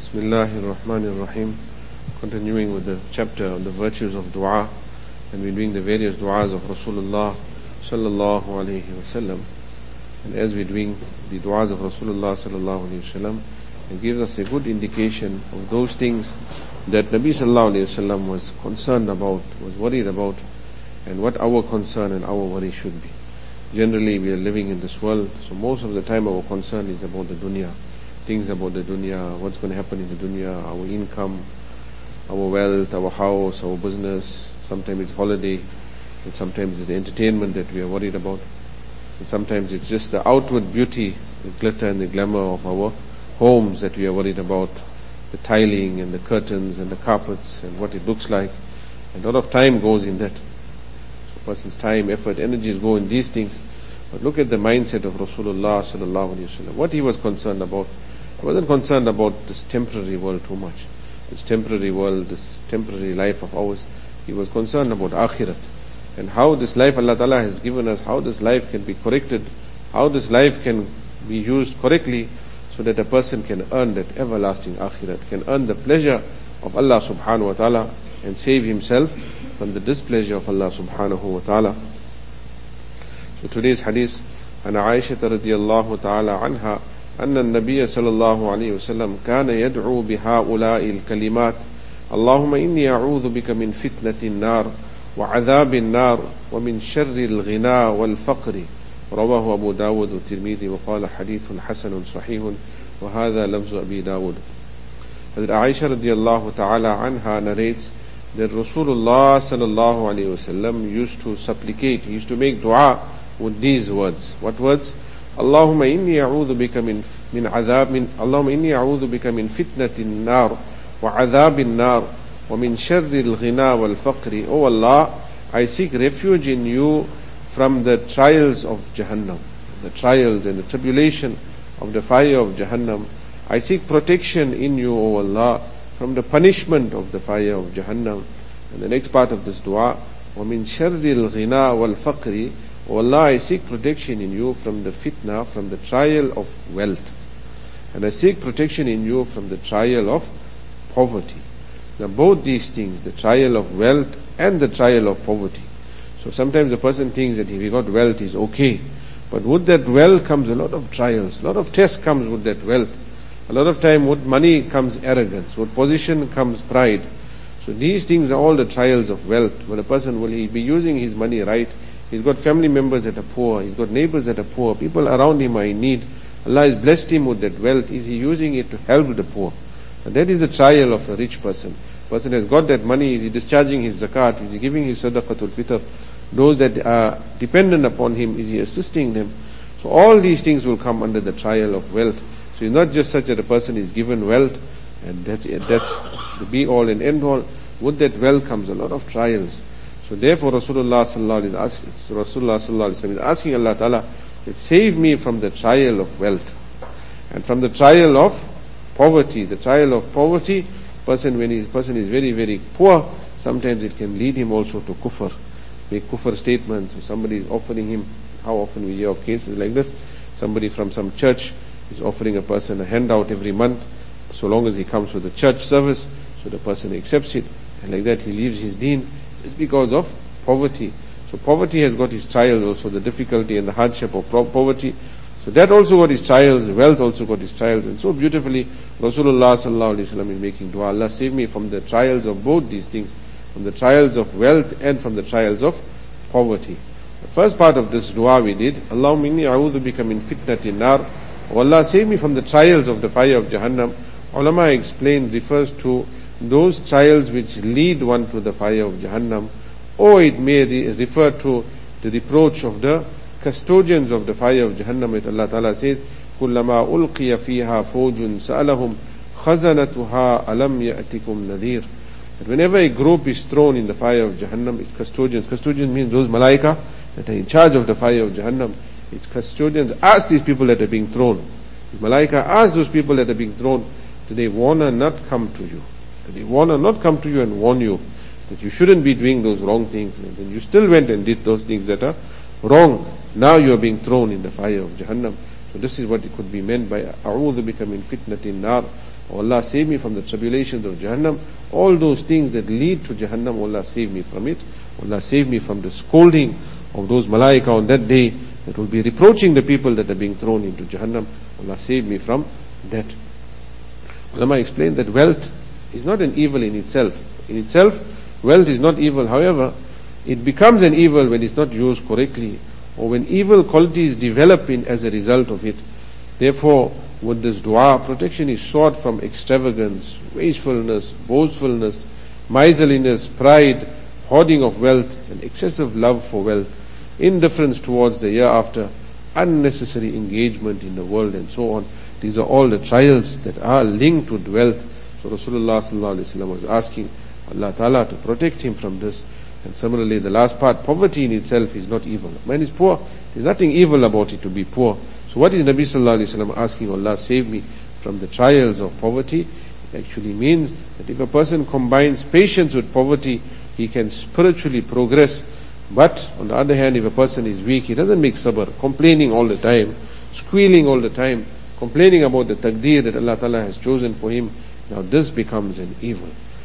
Bismillahir Rahmanir Rahim. Continuing with the chapter on the virtues of dua, and we're doing the various duas of Rasulullah sallallahu alaihi wasallam. And as we're doing the duas of Rasulullah sallallahu alaihi wasallam, it gives us a good indication of those things that Nabi sallallahu alaihi wasallam was concerned about, was worried about, and what our concern and our worry should be. Generally, we are living in this world, so most of the time our concern is about the dunya. Things about the dunya, what's going to happen in the dunya, our income, our wealth, our house, our business. Sometimes it's holiday, and sometimes it's the entertainment that we are worried about. And sometimes it's just the outward beauty, the glitter and the glamour of our homes that we are worried about, the tiling and the curtains and the carpets and what it looks like. And a lot of time goes in that. So a person's time, effort, energies go in these things. But look at the mindset of Rasulullah sallallahu alaihi wasallam. What he was concerned about. He wasn't concerned about this temporary world too much. This temporary world, this temporary life of ours. He was concerned about akhirat. And how this life Allah Ta'ala has given us, how this life can be corrected, how this life can be used correctly, so that a person can earn that everlasting akhirat, can earn the pleasure of Allah subhanahu wa ta'ala, and save himself from the displeasure of Allah subhanahu wa ta'ala. So today's hadith, an Aisha radiyallahu ta'ala anha, أن النبي صلى الله عليه وسلم كان يدعو بهؤلاء الكلمات اللهم إني أعوذ بك من فتنة النار وعذاب النار ومن شر الغنى والفقر. رواه أبو داود والترمذي وقال حديث حسن صحيح وهذا لفظ أبي داود. Hazrat Aisha radiyallahu ta'ala anha narrates that Rasulullah sallallahu alayhi wasallam used to supplicate, he used to make dua with these words. What words? اللهم إني أعوذ بك من عذاب من اللهم إني أعوذ بك من فتنة النار وعذاب النار ومن شر الغنى والفقر. O Allah, I seek refuge in you from the trials of Jahannam, the trials and the tribulation of the fire of Jahannam. I seek protection in you, O Allah, from the punishment of the fire of Jahannam. And the next part of this dua, ومن شر الغنى والفقر. O Allah, I seek protection in you from the fitna, from the trial of wealth. And I seek protection in you from the trial of poverty. Now both these things, the trial of wealth and the trial of poverty. So sometimes a person thinks that if he got wealth, he's okay. But with that wealth comes a lot of trials, a lot of tests comes with that wealth. A lot of time with money comes arrogance, with position comes pride. So these things are all the trials of wealth. When a person will he be using his money right, he's got family members that are poor, he's got neighbors that are poor, people around him are in need. Allah has blessed him with that wealth. Is he using it to help the poor? And that is the trial of a rich person. Person has got that money, is he discharging his zakat, is he giving his sadaqatul fitr? Those that are dependent upon him, is he assisting them? So all these things will come under the trial of wealth. So it's not just such that a person is given wealth and that's it, that's the be all and end all. With that wealth comes a lot of trials. So therefore Rasulullah sallallahu alaihi wasallam is asking Allah Ta'ala that save me from the trial of wealth and from the trial of poverty. The trial of poverty, when a person is very, very poor, sometimes it can lead him also to kufr, make kufr statements. So somebody is offering him, how often we hear of cases like this, somebody from some church is offering a person a handout every month, so long as he comes for the church service, so the person accepts it, and like that he leaves his deen. It's because of poverty. So poverty has got its trials also, the difficulty and the hardship of poverty. So that also got its trials, wealth also got its trials. And so beautifully Rasulullah sallallahu alaihi wasallam is making dua, Allah save me from the trials of both these things, from the trials of wealth and from the trials of poverty. The first part of this dua we did, Allahumma inni a'udhu bika min fitnatin nar. O Allah, save me from the trials of the fire of Jahannam. Ulama explained, refers to those trials which lead one to the fire of Jahannam, or it may refer to the reproach of the custodians of the fire of Jahannam. It Allah Ta'ala says, كُلَّمَا أُلْقِيَ فِيهَا فَوْجٌ سَأَلَهُمْ خَزَنَتُهَا أَلَمْ يَأْتِكُمْ نَذِيرٌ. That whenever a group is thrown in the fire of Jahannam, its custodians, custodians means those malaika that are in charge of the fire of Jahannam, its custodians ask these people that are being thrown, the malaika ask those people that are being thrown, do they wanna not come to you? They want to not come to you and warn you that you shouldn't be doing those wrong things, and then you still went and did those things that are wrong. Now you are being thrown in the fire of Jahannam. So this is what it could be meant by A'udhu bika min fitnatin nar. Oh Allah, save me from the tribulations of Jahannam. All those things that lead to Jahannam, oh Allah, save me from it. Oh Allah, save me from the scolding of those malaika on that day that will be reproaching the people that are being thrown into Jahannam. Oh Allah, save me from that. Ulama explained that wealth is not an evil in itself. In itself, wealth is not evil. However, it becomes an evil when it's not used correctly, or when evil qualities develop as a result of it. Therefore, with this dua, protection is sought from extravagance, wastefulness, boastfulness, miserliness, pride, hoarding of wealth, and excessive love for wealth, indifference towards the hereafter, unnecessary engagement in the world, and so on. These are all the trials that are linked with wealth. So Rasulullah sallallahu alaihi wasallam was asking Allah Ta'ala to protect him from this. And similarly, the last part, poverty in itself is not evil. Man is poor, there's nothing evil about it to be poor. So what is Nabi sallallahu alaihi wasallam asking? Allah, save me from the trials of poverty. It actually means that if a person combines patience with poverty, he can spiritually progress. But on the other hand, if a person is weak, he doesn't make sabr, complaining all the time, squealing all the time, complaining about the taqdeer that Allah Ta'ala has chosen for him. Now this becomes an evil.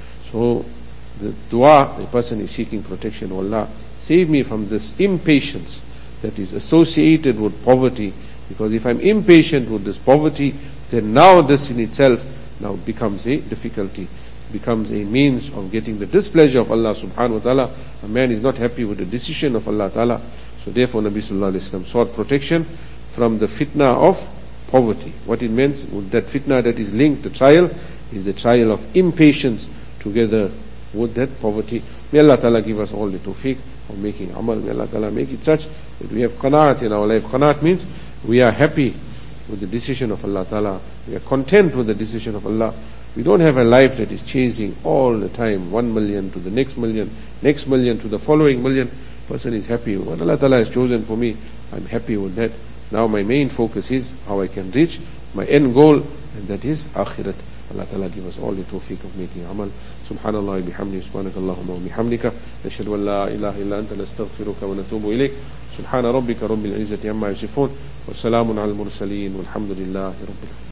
So the dua, the person is seeking protection. Oh Allah, save me from this impatience that is associated with poverty. Because if I'm impatient with this poverty, then now this in itself now becomes a difficulty, becomes a means of getting the displeasure of Allah subhanahu wa ta'ala. A man is not happy with the decision of Allah ta'ala. So therefore Nabi sallallahu alayhi wa sallam sought protection from the fitna of poverty. What it means, with that fitna that is linked, the trial, is the trial of impatience together with that poverty. May Allah ta'ala give us all the tawfiq of making amal. May Allah ta'ala make it such that we have qanaat in our life. Qanaat means we are happy with the decision of Allah Ta'ala. We are content with the decision of Allah. We don't have a life that is chasing all the time, 1 million to the next million to the following million. Person is happy. What Allah Ta'ala has chosen for me, I'm happy with that. Now my main focus is how I can reach my end goal, and that is akhirat. Allah Ta'ala give us all the tawfiq of making amal. Subhanallah bihamdi, subhanakallahumma wa bihamdika, nashhadu an la ilaha illa anta, nastaghfiruka wa natubu ilayk. Subhana rabbika rabbil izzati amma yasifun, wa salamun al mursaleen, walhamdulillahi rabbil alamin.